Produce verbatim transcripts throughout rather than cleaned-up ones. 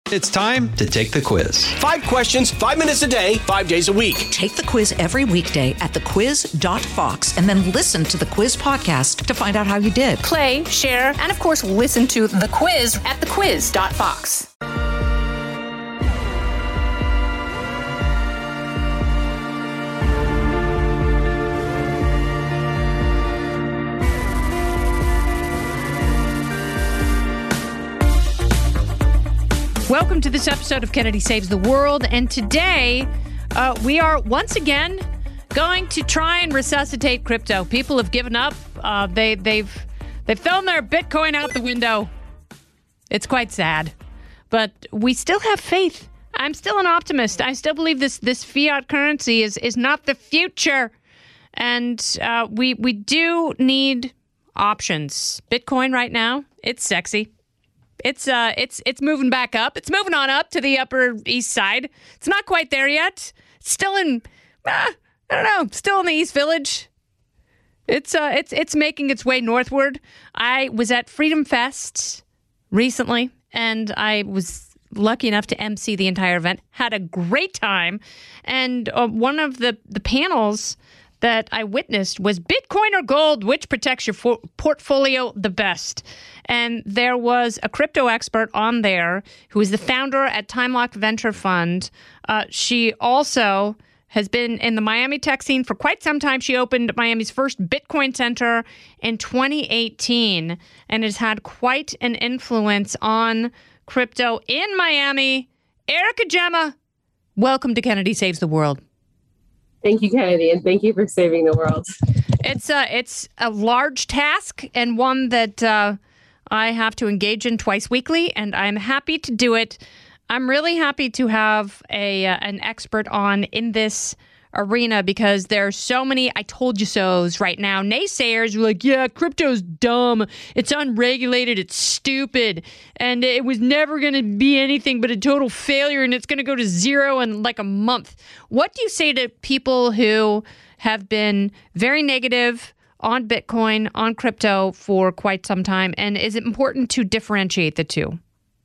It's time to take the quiz. Five questions, five minutes a day, five days a week. Take the quiz every weekday at the quiz dot fox and then listen to the quiz podcast to find out how you did. Play, share, and of course, listen to the quiz at the quiz dot fox. Welcome to this episode of Kennedy Saves the World, and today uh, we are once again going to try and resuscitate crypto. People have given up. Uh, they, they've they've thrown their Bitcoin out the window. It's quite sad, but we still have faith. I'm still an optimist. I still believe this this fiat currency is is not the future, and uh, we we do need options. Bitcoin right now, it's sexy. It's uh, it's it's moving back up. It's moving on up to the Upper East Side. It's not quite there yet. It's still in, uh, I don't know, still in the East Village. It's uh, it's it's making its way northward. I was at Freedom Fest recently, and I was lucky enough to emcee the entire event. Had a great time, and uh, one of the the panels that I witnessed was Bitcoin or gold, which protects your for- portfolio the best. And there was a crypto expert on there who is the founder at Time Lock Venture Fund. Uh, she also has been in the Miami tech scene for quite some time. She opened Miami's first Bitcoin Center in twenty eighteen and has had quite an influence on crypto in Miami. Erica Gemma, welcome to Kennedy Saves the World. Thank you, Kennedy, and thank you for saving the world. It's a, it's a large task and one that uh, I have to engage in twice weekly, and I'm happy to do it. I'm really happy to have a uh, an expert on in this arena because there are so many I told you so's right now. Naysayers are like, yeah, crypto's dumb. It's unregulated. It's stupid. And it was never going to be anything but a total failure, and it's going to go to zero in like a month. What do you say to people who have been very negative on Bitcoin, on crypto for quite some time? And is it important to differentiate the two?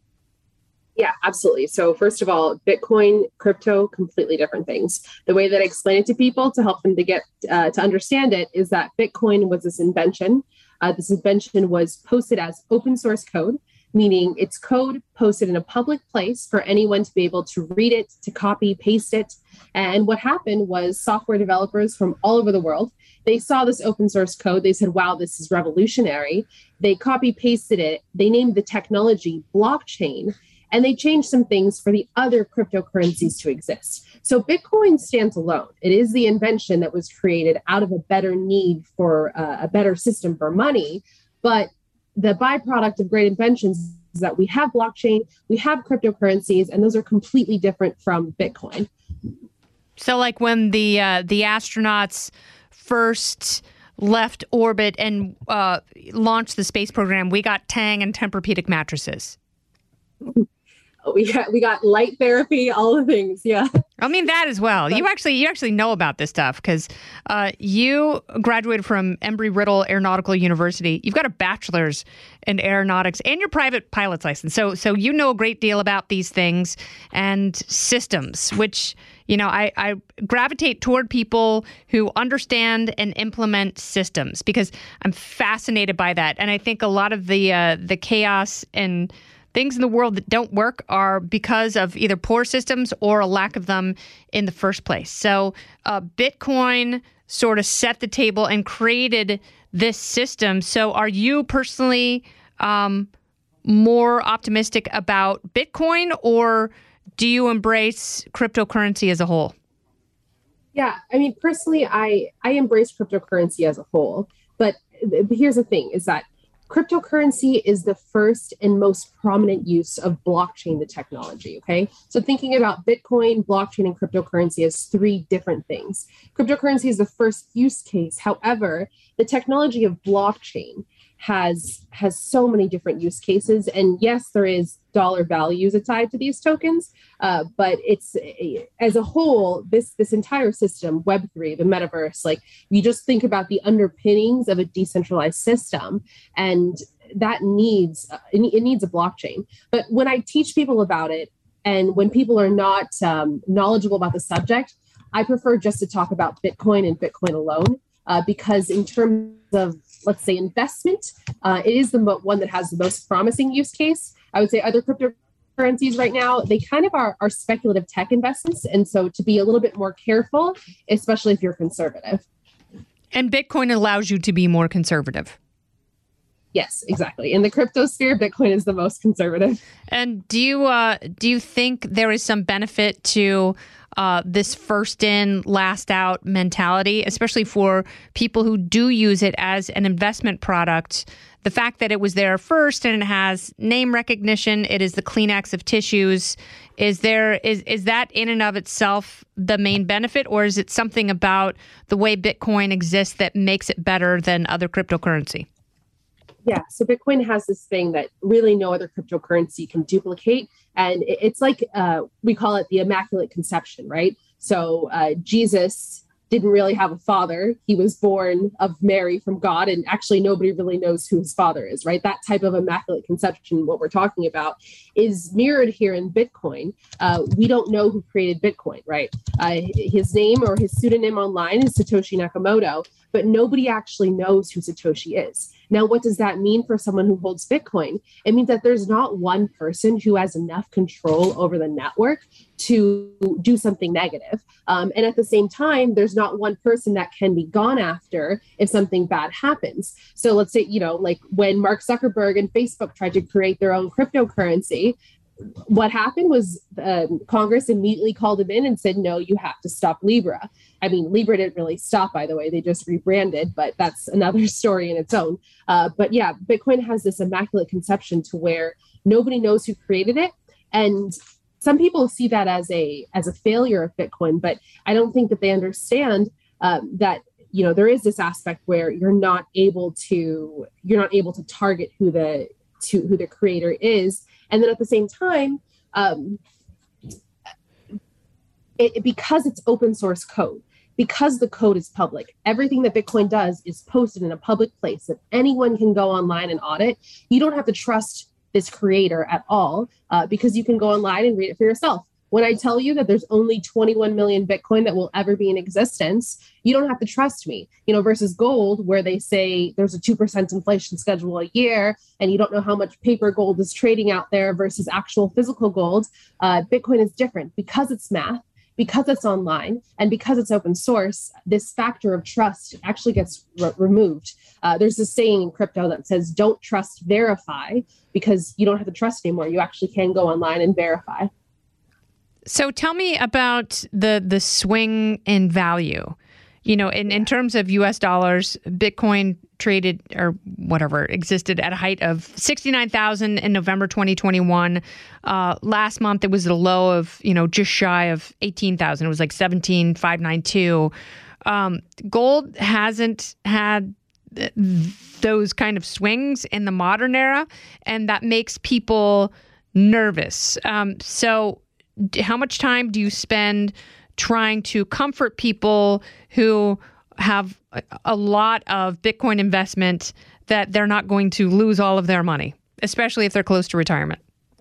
Yeah, absolutely. So first of all, Bitcoin, crypto, completely different things. The way that I explain it to people to help them to get uh, to understand it is that Bitcoin was this invention. Uh, this invention was posted as open source code, meaning it's code posted in a public place for anyone to be able to read it, to copy, paste it. And what happened was software developers from all over the world, they saw this open source code. They said, wow, this is revolutionary. They copy pasted it. They named the technology blockchain. And they changed some things for the other cryptocurrencies to exist. So Bitcoin stands alone. It is the invention that was created out of a better need for uh, a better system for money. But the byproduct of great inventions is that we have blockchain, we have cryptocurrencies, and those are completely different from Bitcoin. So like when the uh, the astronauts first left orbit and uh, launched the space program, we got Tang and Tempur-Pedic mattresses. We got we got light therapy, all the things. Yeah. I mean that as well. You actually you actually know about this stuff because uh, you graduated from Embry-Riddle Aeronautical University. You've got a bachelor's in aeronautics and your private pilot's license. So so you know a great deal about these things and systems, which you know I, I gravitate toward people who understand and implement systems because I'm fascinated by that. And I think a lot of the uh, the chaos and things in the world that don't work are because of either poor systems or a lack of them in the first place. So uh, Bitcoin sort of set the table and created this system. So are you personally um, more optimistic about Bitcoin, or do you embrace cryptocurrency as a whole? Yeah, I mean, personally, I, I embrace cryptocurrency as a whole. But here's the thing, is that cryptocurrency is the first and most prominent use of blockchain, the technology, okay? So thinking about Bitcoin, blockchain, and cryptocurrency as three different things. Cryptocurrency is the first use case. However, the technology of blockchain has has so many different use cases. And yes, there is dollar values tied to these tokens, uh, but it's as a whole, this this entire system, Web three, the metaverse, like you just think about the underpinnings of a decentralized system, and that needs, uh, it, it needs a blockchain. But when I teach people about it, and when people are not um, knowledgeable about the subject, I prefer just to talk about Bitcoin and Bitcoin alone, uh, because in terms of, let's say, investment, uh, it is the mo- one that has the most promising use case. I would say other cryptocurrencies right now, they kind of are, are speculative tech investments. And so to be a little bit more careful, especially if you're conservative. And Bitcoin allows you to be more conservative. Yes, exactly. In the crypto sphere, Bitcoin is the most conservative. And do you uh, do you think there is some benefit to uh, this first in, last out mentality, especially for people who do use it as an investment product? The fact that it was there first and it has name recognition, it is the Kleenex of tissues. Is there is is that in and of itself the main benefit, or is it something about the way Bitcoin exists that makes it better than other cryptocurrency? Yeah, so Bitcoin has this thing that really no other cryptocurrency can duplicate. And it's like, uh, we call it the Immaculate Conception, right? So uh, Jesus didn't really have a father. He was born of Mary from God, and actually nobody really knows who his father is, right? That type of Immaculate Conception, what we're talking about, is mirrored here in Bitcoin. Uh, we don't know who created Bitcoin, right? Uh, his name or his pseudonym online is Satoshi Nakamoto, but nobody actually knows who Satoshi is. Now, what does that mean for someone who holds Bitcoin? It means that there's not one person who has enough control over the network to do something negative. Um, and at the same time, there's not one person that can be gone after if something bad happens. So let's say, you know, like when Mark Zuckerberg and Facebook tried to create their own cryptocurrency, what happened was um, Congress immediately called him in and said, no, you have to stop Libra. I mean, Libra didn't really stop, by the way. They just rebranded, but that's another story in its own. Uh, but yeah, Bitcoin has this immaculate conception to where nobody knows who created it. And some people see that as a as a failure of Bitcoin, but I don't think that they understand um, that, you know, there is this aspect where you're not able to you're not able to target who the to who the creator is. And then at the same time, um, it, because it's open source code, because the code is public, everything that Bitcoin does is posted in a public place that anyone can go online and audit. You don't have to trust this creator at all uh, because you can go online and read it for yourself. When I tell you that there's only twenty-one million Bitcoin that will ever be in existence, you don't have to trust me, you know, versus gold, where they say there's a two percent inflation schedule a year and you don't know how much paper gold is trading out there versus actual physical gold. Uh, Bitcoin is different because it's math, because it's online, and because it's open source. This factor of trust actually gets re- removed. Uh, there's this saying in crypto that says, don't trust, verify, because you don't have to trust anymore. You actually can go online and verify. So tell me about the the swing in value. You know, in, in terms of U S dollars, Bitcoin traded or whatever existed at a height of sixty-nine thousand in November twenty twenty-one. Uh, last month, it was a low of, you know, just shy of eighteen thousand. It was like seventeen thousand five hundred ninety-two. Um, gold hasn't had th- those kind of swings in the modern era, and that makes people nervous. Um, so how much time do you spend trying to comfort people who have a lot of Bitcoin investment that they're not going to lose all of their money, especially if they're close to retirement?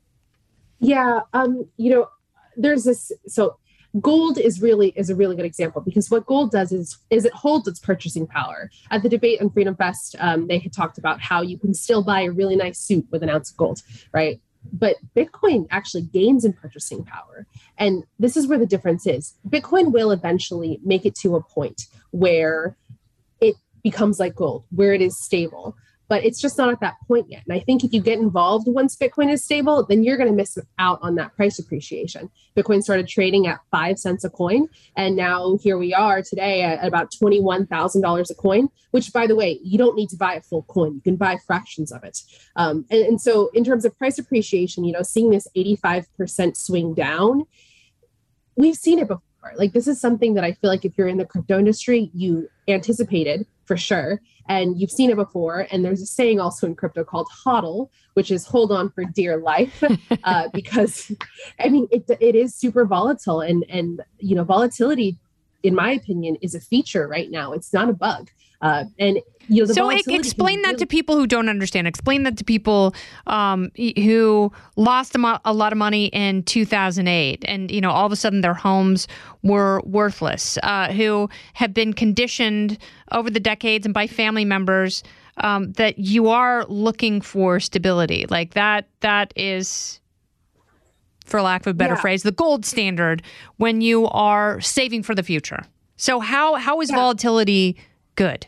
Yeah, um, you know, there's this. So gold is really is a really good example, because what gold does is is it holds its purchasing power. At the debate on Freedom Fest, um, they had talked about how you can still buy a really nice suit with an ounce of gold, right? But Bitcoin actually gains in purchasing power. And this is where the difference is. Bitcoin will eventually make it to a point where it becomes like gold, where it is stable. But it's just not at that point yet. And I think if you get involved once Bitcoin is stable, then you're going to miss out on that price appreciation. Bitcoin started trading at five cents a coin. And now here we are today at about twenty-one thousand dollars a coin, which, by the way, you don't need to buy a full coin. You can buy fractions of it. Um, and, and so in terms of price appreciation, you know, seeing this eighty-five percent swing down, we've seen it before. Like, this is something that I feel like if you're in the crypto industry, you anticipated for sure. And you've seen it before. And there's a saying also in crypto called HODL, which is hold on for dear life, uh, because, I mean, it it is super volatile. And, and, you know, volatility in my opinion, is a feature right now. It's not a bug. Uh, and you know, the so explain that really- to people who don't understand. Explain that to people um, who lost a, mo- a lot of money in two thousand eight, and you know, all of a sudden their homes were worthless. Uh, who have been conditioned over the decades and by family members um, that you are looking for stability. Like that. That is, for lack of a better yeah. phrase, the gold standard when you are saving for the future. So how how is yeah. volatility good?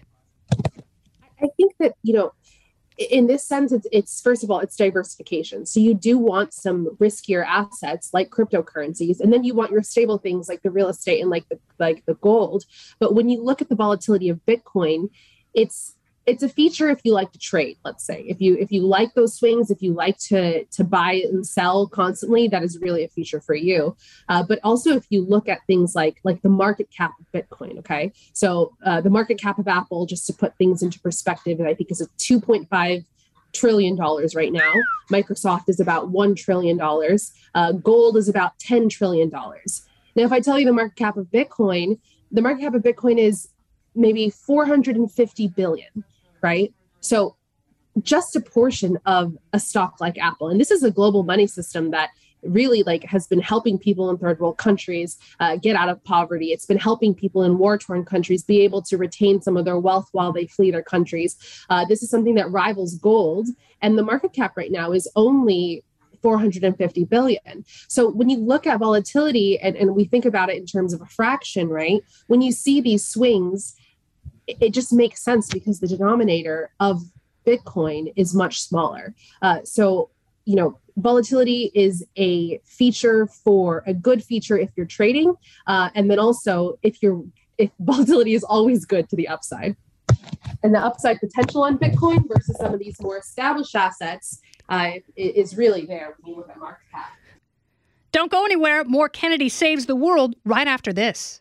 I think that, you know, in this sense, it's, it's first of all, it's diversification. So you do want some riskier assets like cryptocurrencies, and then you want your stable things like the real estate and like the like the gold. But when you look at the volatility of Bitcoin, it's it's a feature if you like to trade. Let's say if you if you like those swings, if you like to to buy and sell constantly, that is really a feature for you. Uh, but also if you look at things like like the market cap of Bitcoin. Okay, so uh, the market cap of Apple, just to put things into perspective, I think is a two point five trillion dollars right now. Microsoft is about one trillion dollars. Uh, gold is about ten trillion dollars. Now, if I tell you the market cap of Bitcoin, the market cap of Bitcoin is maybe four hundred fifty billion. Right? So just a portion of a stock like Apple. And this is a global money system that really like has been helping people in third world countries uh, get out of poverty. It's been helping people in war-torn countries be able to retain some of their wealth while they flee their countries. Uh, this is something that rivals gold. And the market cap right now is only four hundred fifty billion. So when you look at volatility and, and we think about it in terms of a fraction, right? When you see these swings, it just makes sense because the denominator of Bitcoin is much smaller. Uh, so, you know, volatility is a feature for a good feature if you're trading. Uh, and then also if you're, if volatility is always good to the upside. And the upside potential on Bitcoin versus some of these more established assets uh, is really there when you look at market cap. Don't go anywhere. More Kennedy Saves the World right after this.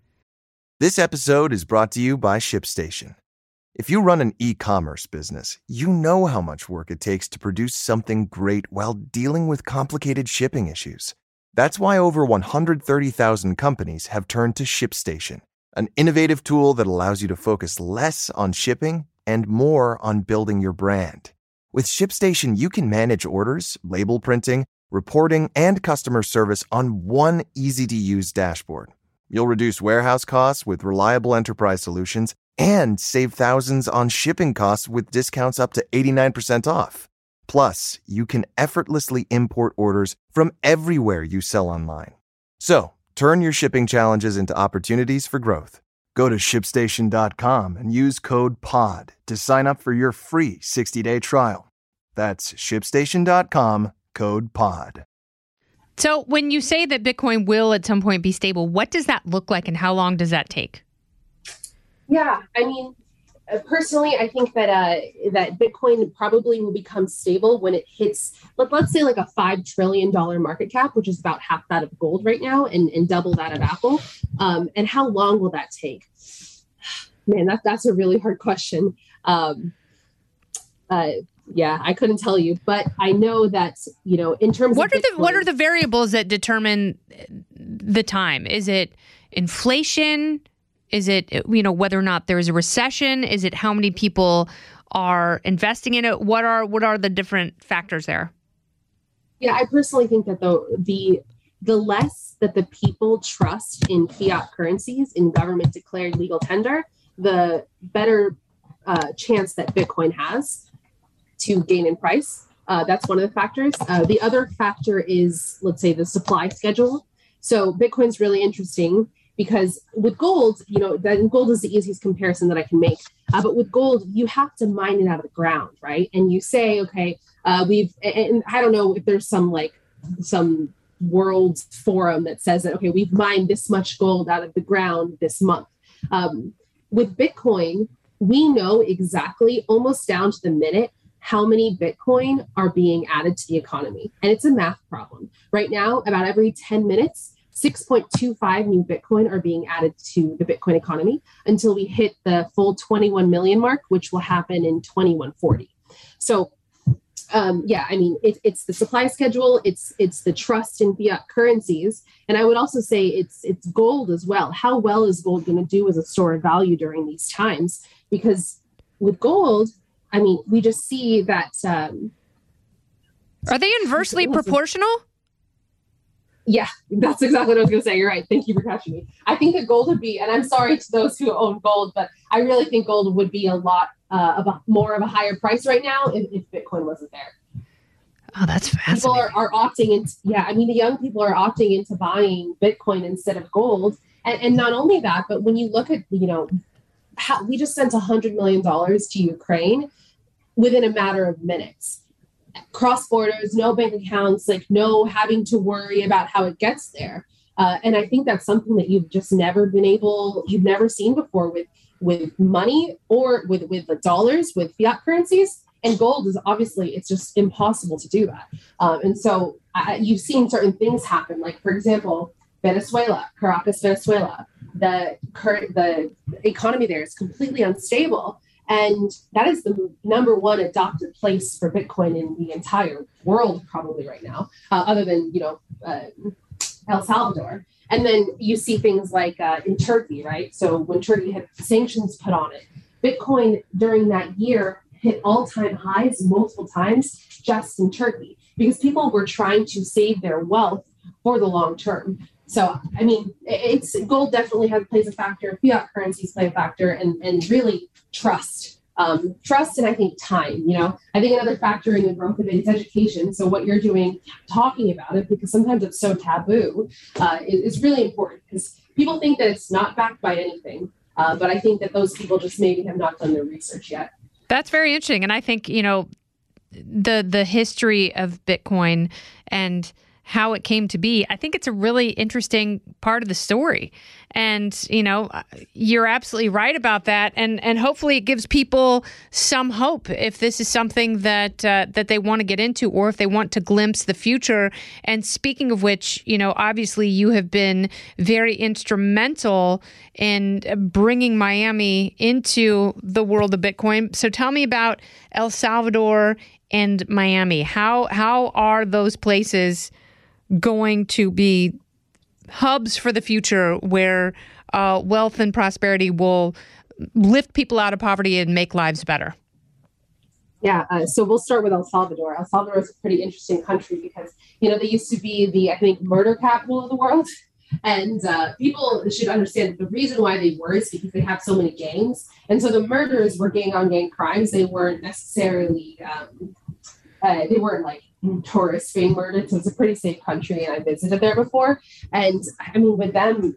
This episode is brought to you by ShipStation. If you run an e-commerce business, you know how much work it takes to produce something great while dealing with complicated shipping issues. That's why over one hundred thirty thousand companies have turned to ShipStation, an innovative tool that allows you to focus less on shipping and more on building your brand. With ShipStation, you can manage orders, label printing, reporting, and customer service on one easy-to-use dashboard. You'll reduce warehouse costs with reliable enterprise solutions and save thousands on shipping costs with discounts up to eighty-nine percent off. Plus, you can effortlessly import orders from everywhere you sell online. So, turn your shipping challenges into opportunities for growth. Go to ship station dot com and use code P O D to sign up for your free sixty-day trial. That's ship station dot com, code P O D. So when you say that Bitcoin will at some point be stable, what does that look like and how long does that take? Yeah, I mean, uh, personally, I think that uh, that Bitcoin probably will become stable when it hits, let, let's say like a five trillion dollars market cap, which is about half that of gold right now and, and double that of Apple. Um, and how long will that take? Man, that, that's a really hard question. Um, uh, Yeah, I couldn't tell you, but I know that, you know, in terms what of are Bitcoin, the what are the variables that determine the time? Is it inflation? Is it, you know, whether or not there is a recession? Is it how many people are investing in it? What are what are the different factors there? Yeah, I personally think that the the the less that the people trust in fiat currencies, in government declared legal tender, the better uh, chance that Bitcoin has to gain in price. Uh, that's one of the factors. Uh, the other factor is, let's say, the supply schedule. So Bitcoin's really interesting because with gold, you know, that gold is the easiest comparison that I can make. Uh, but with gold, you have to mine it out of the ground, right? And you say, okay, uh, we've, and I don't know if there's some like some world forum that says that, okay, we've mined this much gold out of the ground this month. Um, with Bitcoin, we know exactly, almost down to the minute, how many Bitcoin are being added to the economy. And it's a math problem. Right now, about every ten minutes, six point two five new Bitcoin are being added to the Bitcoin economy until we hit the full twenty-one million mark, which will happen in twenty-one forty. So Um, yeah, I mean, it, it's the supply schedule, it's it's the trust in fiat currencies. And I would also say it's it's gold as well. How well is gold going to do as a store of value during these times? Because with gold, I mean, we just see that. Um, Are they inversely proportional? Yeah, that's exactly what I was going to say. You're right. Thank you for catching me. I think that gold would be, and I'm sorry to those who own gold, but I really think gold would be a lot uh, of a, more of a higher price right now if, if Bitcoin wasn't there. Oh, that's fascinating. People are, are opting into, yeah, I mean, the young people are opting into buying Bitcoin instead of gold. And, and not only that, but when you look at, you know, how we just sent one hundred million dollars to Ukraine within a matter of minutes. Cross borders, no bank accounts, like no having to worry about how it gets there. Uh, and I think that's something that you've just never been able, you've never seen before with with money or with, with the dollars, with fiat currencies. And gold is obviously, it's just impossible to do that. Um, and so I, you've seen certain things happen. Like, for example, Venezuela, Caracas, Venezuela, the current, the economy there is completely unstable. And that is the number one adopted place for Bitcoin in the entire world, probably right now, uh, other than, you know, uh, El Salvador. And then you see things like uh, in Turkey, right? So when Turkey had sanctions put on it, Bitcoin during that year hit all-time highs multiple times just in Turkey because people were trying to save their wealth for the long term. So, I mean, it's gold definitely has plays a factor. Fiat currencies play a factor, and, and really trust. Um, trust and I think time, you know, I think another factor in the growth of it is education. So what you're doing, talking about it, because sometimes it's so taboo, uh, is, is really important because people think that it's not backed by anything. Uh, but I think that those people just maybe have not done their research yet. That's very interesting. And I think, you know, the the history of Bitcoin and how it came to be, I think it's a really interesting part of the story. And, you know, you're absolutely right about that. And and hopefully it gives people some hope if this is something that uh, that they want to get into or if they want to glimpse the future. And speaking of which, you know, obviously you have been very instrumental in bringing Miami into the world of Bitcoin. So tell me about El Salvador and Miami. How how are those places going to be hubs for the future where uh, wealth and prosperity will lift people out of poverty and make lives better? Yeah, uh, so we'll start with El Salvador. El Salvador is a pretty interesting country because, you know, they used to be the, I think, murder capital of the world. And uh, people should understand that the reason why they were is because they have so many gangs. And so the murders were gang on gang crimes. They weren't necessarily, um, uh, they weren't like tourist fame murder. So it's a pretty safe country. And I visited there before. And I mean, with them,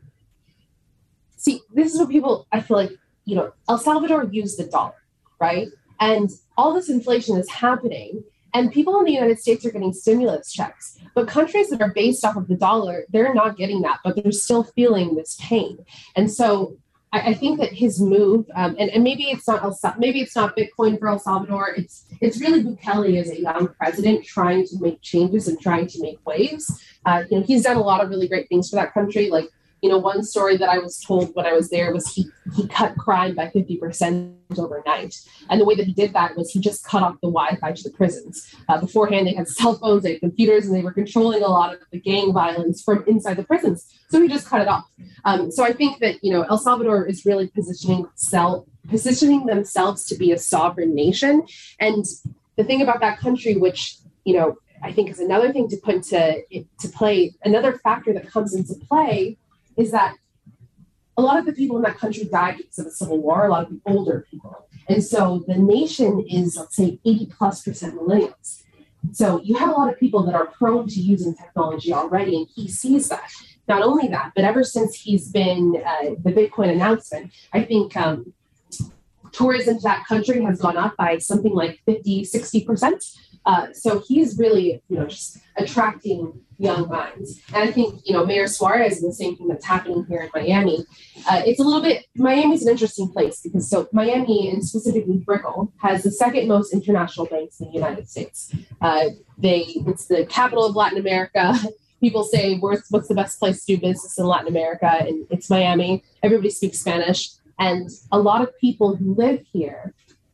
see, this is what people, I feel like, you know, El Salvador used the dollar, right? And all this inflation is happening. And people in the United States are getting stimulus checks. But countries that are based off of the dollar, they're not getting that, but they're still feeling this pain. And so I, I think that his move, um, and, and maybe it's not El, maybe it's not Bitcoin for El Salvador. It's it's really Bukele as a young president trying to make changes and trying to make waves. Uh, you know, he's done a lot of really great things for that country. Like, you know, one story that I was told when I was there was he he cut crime by fifty percent overnight. And the way that he did that was he just cut off the Wi-Fi to the prisons. Uh, beforehand, they had cell phones, they had computers, and they were controlling a lot of the gang violence from inside the prisons. So he just cut it off. Um, so I think that, you know, El Salvador is really positioning self, positioning themselves to be a sovereign nation. And the thing about that country, which, you know, I think is another thing to put into to play, another factor that comes into play is that a lot of the people in that country died because of the Civil War, a lot of the older people. And so the nation is, let's say, eighty plus percent millennials. So you have a lot of people that are prone to using technology already, and he sees that. Not only that, but ever since he's been uh, the Bitcoin announcement, I think um, tourism to that country has gone up by something like fifty, sixty percent. Uh, so he's really, you know, just attracting young minds. And I think, you know, Mayor Suarez is the same thing that's happening here in Miami. Uh, it's a little bit, Miami's an interesting place because so Miami, and specifically Brickell, has the second most international banks in the United States. Uh, they, it's the capital of Latin America. People say, what's, what's the best place to do business in Latin America? And it's Miami. Everybody speaks Spanish. And a lot of people who live here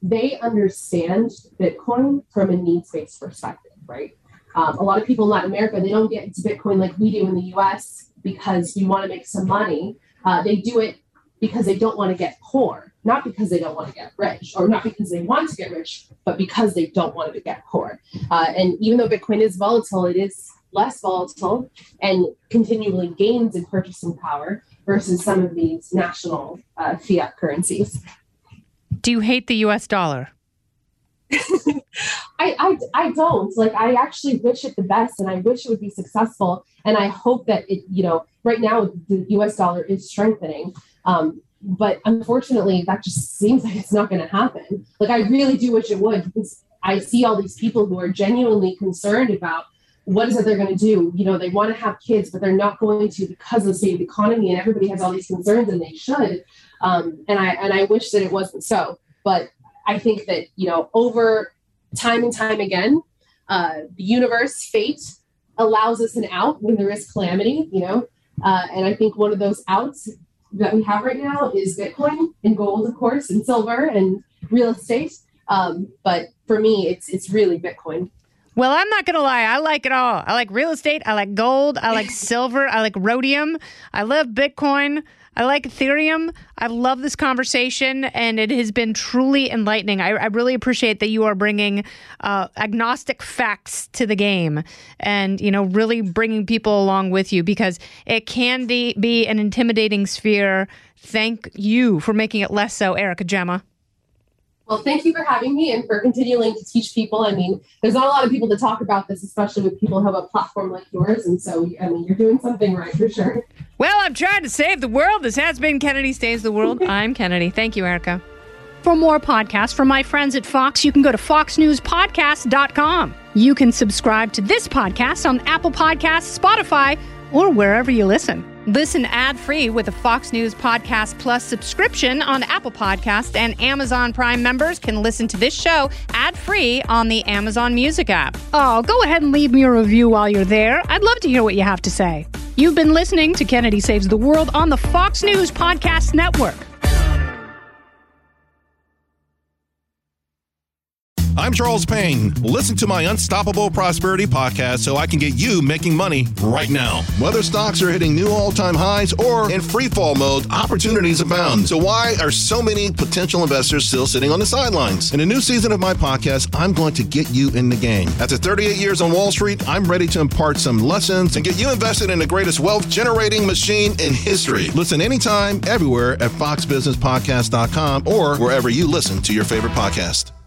they understand Bitcoin from a needs-based perspective, right? Um, a lot of people in Latin America, they don't get into Bitcoin like we do in the U S because we want to make some money. Uh, they do it because they don't want to get poor, not because they don't want to get rich, or not because they want to get rich, but because they don't want to get poor. Uh, and even though Bitcoin is volatile, it is less volatile and continually gains in purchasing power versus some of these national uh, fiat currencies. Do you hate the U S dollar? I, I, I don't. Like, I actually wish it the best, and I wish it would be successful. And I hope that it, you know, right now the U S dollar is strengthening. Um, but unfortunately, that just seems like it's not going to happen. Like, I really do wish it would, because I see all these people who are genuinely concerned about what is it they're going to do. You know, they want to have kids, but they're not going to because of the state of the economy, and everybody has all these concerns, and they should. Um, and I and I wish that it wasn't so. But I think that, you know, over time and time again, uh, the universe, fate, allows us an out when there is calamity, you know. Uh, and I think one of those outs that we have right now is Bitcoin and gold, of course, and silver and real estate. Um, but for me, it's it's really Bitcoin. Well, I'm not going to lie. I like it all. I like real estate. I like gold. I like silver. I like rhodium. I love Bitcoin. I like Ethereum. I love this conversation, and it has been truly enlightening. I, I really appreciate that you are bringing uh, agnostic facts to the game, and, you know, really bringing people along with you, because it can be, be an intimidating sphere. Thank you for making it less so, Erica Gemma. Well, thank you for having me and for continuing to teach people. I mean, there's not a lot of people to talk about this, especially with people who have a platform like yours. And so, I mean, you're doing something right for sure. Well, I'm trying to save the world. This has been Kennedy Saves the World. I'm Kennedy. Thank you, Erica. For more podcasts from my friends at Fox, you can go to fox news podcast dot com. You can subscribe to this podcast on Apple Podcasts, Spotify, or wherever you listen. Listen ad-free with a Fox News Podcast Plus subscription on Apple Podcasts, and Amazon Prime members can listen to this show ad-free on the Amazon Music app. Oh, go ahead and leave me a review while you're there. I'd love to hear what you have to say. You've been listening to Kennedy Saves the World on the Fox News Podcast Network. I'm Charles Payne. Listen to my Unstoppable Prosperity podcast so I can get you making money right now. Whether stocks are hitting new all-time highs or in free fall mode, opportunities abound. So why are so many potential investors still sitting on the sidelines? In a new season of my podcast, I'm going to get you in the game. After thirty-eight years on Wall Street, I'm ready to impart some lessons and get you invested in the greatest wealth-generating machine in history. Listen anytime, everywhere at fox business podcast dot com or wherever you listen to your favorite podcast.